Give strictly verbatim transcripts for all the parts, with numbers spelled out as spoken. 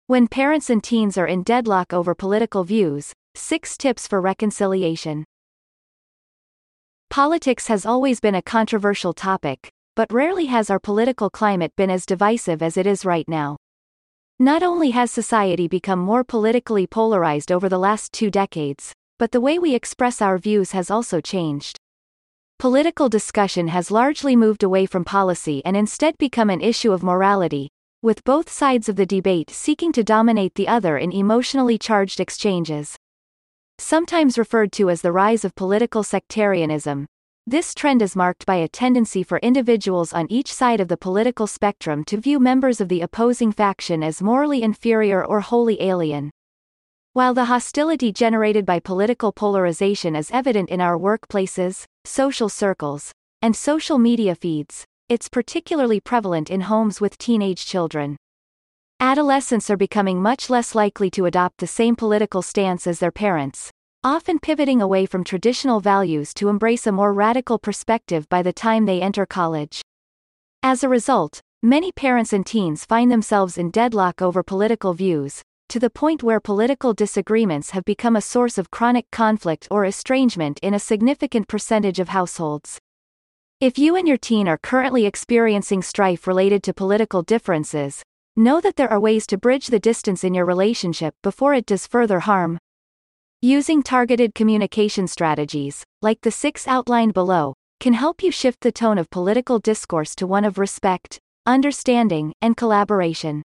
When parents and teens are in deadlock over political views, six tips for reconciliation. Politics has always been a controversial topic, but rarely has our political climate been as divisive as it is right now. Not only has society become more politically polarized over the last two decades, but the way we express our views has also changed. Political discussion has largely moved away from policy and instead become an issue of morality, with both sides of the debate seeking to dominate the other in emotionally charged exchanges. Sometimes referred to as the rise of political sectarianism, this trend is marked by a tendency for individuals on each side of the political spectrum to view members of the opposing faction as morally inferior or wholly alien. While the hostility generated by political polarization is evident in our workplaces, social circles, and social media feeds, it's particularly prevalent in homes with teenage children. Adolescents are becoming much less likely to adopt the same political stance as their parents, often pivoting away from traditional values to embrace a more radical perspective by the time they enter college. As a result, many parents and teens find themselves in deadlock over political views, to the point where political disagreements have become a source of chronic conflict or estrangement in a significant percentage of households. If you and your teen are currently experiencing strife related to political differences, know that there are ways to bridge the distance in your relationship before it does further harm. Using targeted communication strategies, like the six outlined below, can help you shift the tone of political discourse to one of respect, understanding, and collaboration.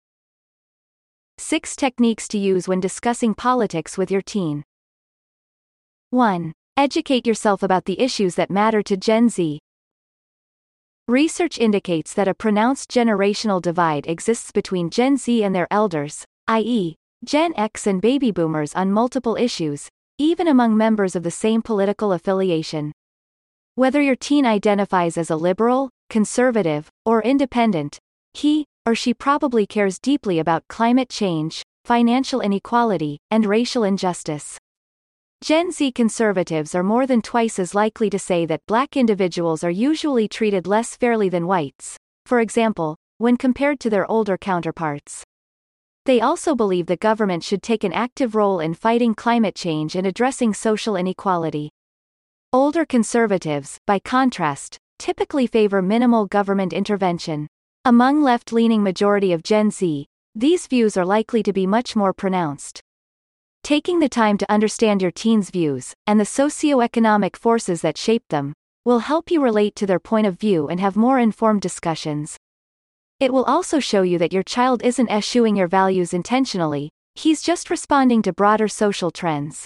Six techniques to use when discussing politics with your teen. one. Educate yourself about the issues that matter to Gen Z. Research indicates that a pronounced generational divide exists between Gen Z and their elders, that is, Gen X and baby boomers on multiple issues, even among members of the same political affiliation. Whether your teen identifies as a liberal, conservative, or independent, he or she probably cares deeply about climate change, financial inequality, and racial injustice. Gen Z conservatives are more than twice as likely to say that black individuals are usually treated less fairly than whites, for example, when compared to their older counterparts. They also believe the government should take an active role in fighting climate change and addressing social inequality. Older conservatives, by contrast, typically favor minimal government intervention. Among left-leaning majority of Gen Z, these views are likely to be much more pronounced. Taking the time to understand your teen's views, and the socioeconomic forces that shape them, will help you relate to their point of view and have more informed discussions. It will also show you that your child isn't eschewing your values intentionally, he's just responding to broader social trends.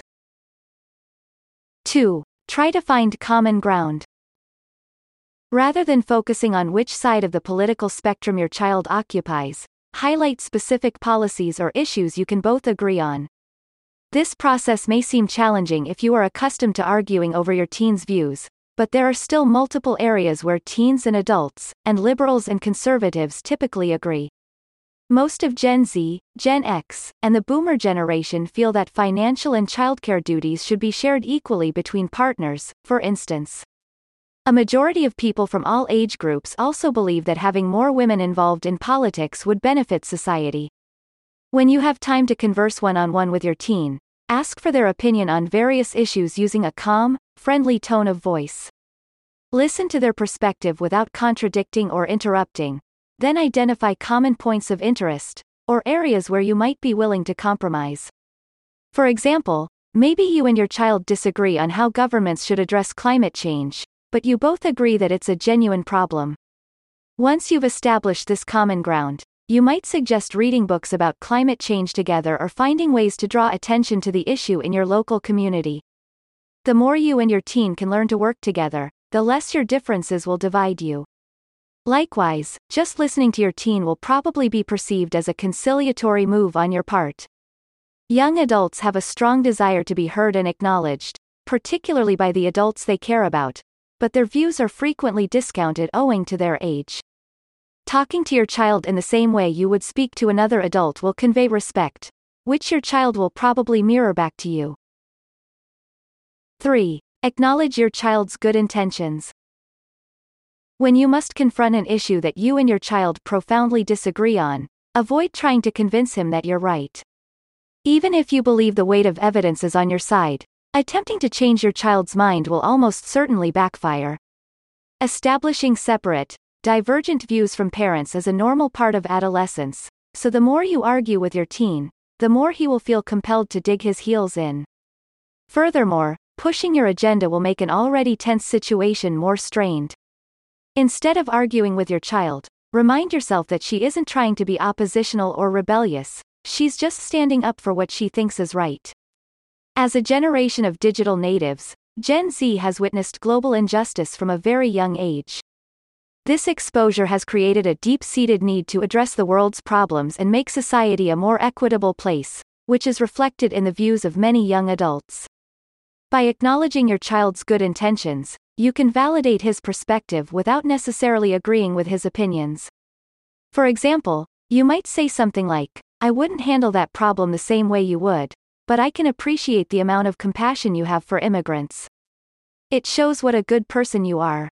two. Try to find common ground. Rather than focusing on which side of the political spectrum your child occupies, highlight specific policies or issues you can both agree on. This process may seem challenging if you are accustomed to arguing over your teen's views, but there are still multiple areas where teens and adults, and liberals and conservatives typically agree. Most of Gen Z, Gen X, and the Boomer generation feel that financial and childcare duties should be shared equally between partners, for instance. A majority of people from all age groups also believe that having more women involved in politics would benefit society. When you have time to converse one-on-one with your teen, ask for their opinion on various issues using a calm, friendly tone of voice. Listen to their perspective without contradicting or interrupting, then identify common points of interest, or areas where you might be willing to compromise. For example, maybe you and your child disagree on how governments should address climate change, but you both agree that it's a genuine problem. Once you've established this common ground, you might suggest reading books about climate change together or finding ways to draw attention to the issue in your local community. The more you and your teen can learn to work together, the less your differences will divide you. Likewise, just listening to your teen will probably be perceived as a conciliatory move on your part. Young adults have a strong desire to be heard and acknowledged, particularly by the adults they care about, but their views are frequently discounted owing to their age. Talking to your child in the same way you would speak to another adult will convey respect, which your child will probably mirror back to you. three. Acknowledge your child's good intentions. When you must confront an issue that you and your child profoundly disagree on, avoid trying to convince him that you're right. Even if you believe the weight of evidence is on your side, attempting to change your child's mind will almost certainly backfire. Establishing separate, divergent views from parents is a normal part of adolescence, so the more you argue with your teen, the more he will feel compelled to dig his heels in. Furthermore, pushing your agenda will make an already tense situation more strained. Instead of arguing with your child, remind yourself that she isn't trying to be oppositional or rebellious, she's just standing up for what she thinks is right. As a generation of digital natives, Gen Z has witnessed global injustice from a very young age. This exposure has created a deep-seated need to address the world's problems and make society a more equitable place, which is reflected in the views of many young adults. By acknowledging your child's good intentions, you can validate his perspective without necessarily agreeing with his opinions. For example, you might say something like, "I wouldn't handle that problem the same way you would, but I can appreciate the amount of compassion you have for immigrants. It shows what a good person you are."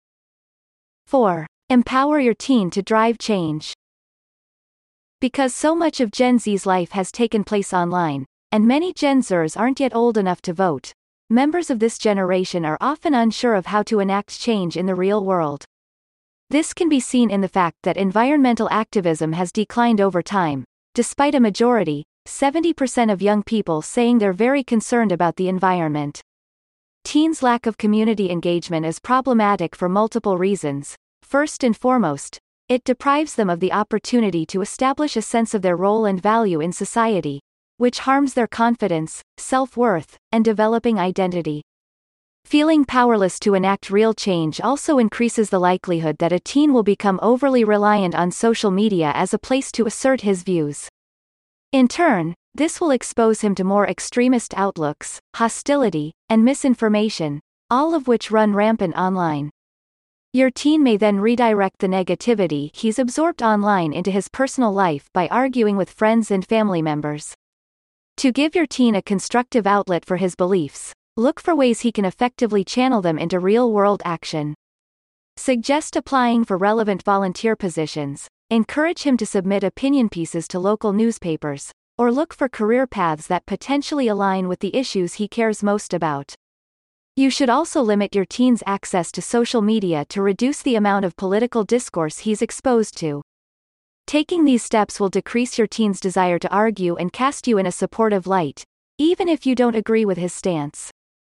four. Empower your teen to drive change. Because so much of Gen Z's life has taken place online, and many Gen Zers aren't yet old enough to vote, members of this generation are often unsure of how to enact change in the real world. This can be seen in the fact that environmental activism has declined over time, despite a majority, seventy percent of young people saying they're very concerned about the environment. Teens' lack of community engagement is problematic for multiple reasons. First and foremost, it deprives them of the opportunity to establish a sense of their role and value in society, which harms their confidence, self-worth, and developing identity. Feeling powerless to enact real change also increases the likelihood that a teen will become overly reliant on social media as a place to assert his views. In turn, this will expose him to more extremist outlooks, hostility, and misinformation, all of which run rampant online. Your teen may then redirect the negativity he's absorbed online into his personal life by arguing with friends and family members. To give your teen a constructive outlet for his beliefs, look for ways he can effectively channel them into real-world action. Suggest applying for relevant volunteer positions, encourage him to submit opinion pieces to local newspapers, or look for career paths that potentially align with the issues he cares most about. You should also limit your teen's access to social media to reduce the amount of political discourse he's exposed to. Taking these steps will decrease your teen's desire to argue and cast you in a supportive light, even if you don't agree with his stance.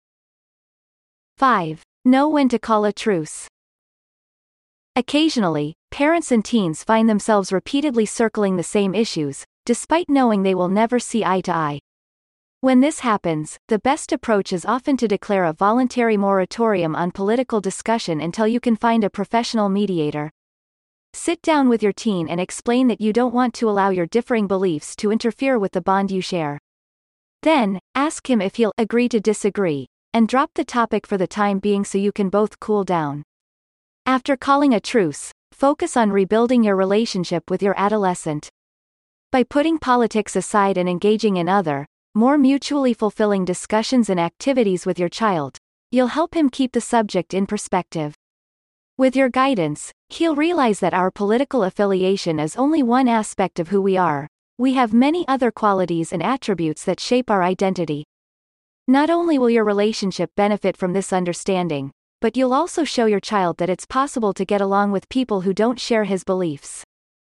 five. Know when to call a truce. Occasionally, parents and teens find themselves repeatedly circling the same issues, despite knowing they will never see eye to eye. When this happens, the best approach is often to declare a voluntary moratorium on political discussion until you can find a professional mediator. Sit down with your teen and explain that you don't want to allow your differing beliefs to interfere with the bond you share. Then, ask him if he'll agree to disagree, and drop the topic for the time being so you can both cool down. After calling a truce, focus on rebuilding your relationship with your adolescent. By putting politics aside and engaging in other, more mutually fulfilling discussions and activities with your child, you'll help him keep the subject in perspective. With your guidance, he'll realize that our political affiliation is only one aspect of who we are. We have many other qualities and attributes that shape our identity. Not only will your relationship benefit from this understanding, but you'll also show your child that it's possible to get along with people who don't share his beliefs.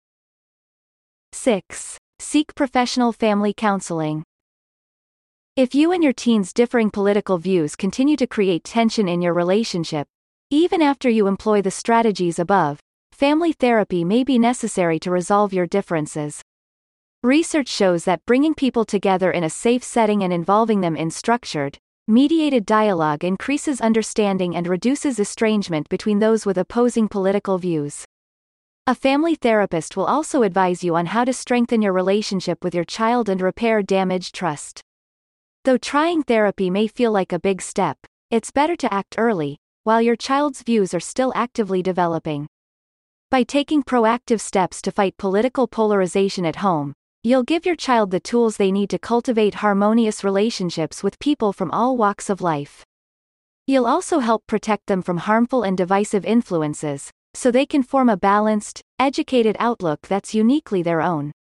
six. Seek professional family counseling. If you and your teen's differing political views continue to create tension in your relationship, even after you employ the strategies above, family therapy may be necessary to resolve your differences. Research shows that bringing people together in a safe setting and involving them in structured, mediated dialogue increases understanding and reduces estrangement between those with opposing political views. A family therapist will also advise you on how to strengthen your relationship with your child and repair damaged trust. Though trying therapy may feel like a big step, it's better to act early, while your child's views are still actively developing. By taking proactive steps to fight political polarization at home, you'll give your child the tools they need to cultivate harmonious relationships with people from all walks of life. You'll also help protect them from harmful and divisive influences, so they can form a balanced, educated outlook that's uniquely their own.